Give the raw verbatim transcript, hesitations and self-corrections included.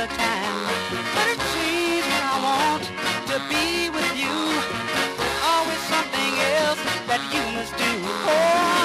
the time. But it seems when I want to be with you, there's always something else that you must do. Oh,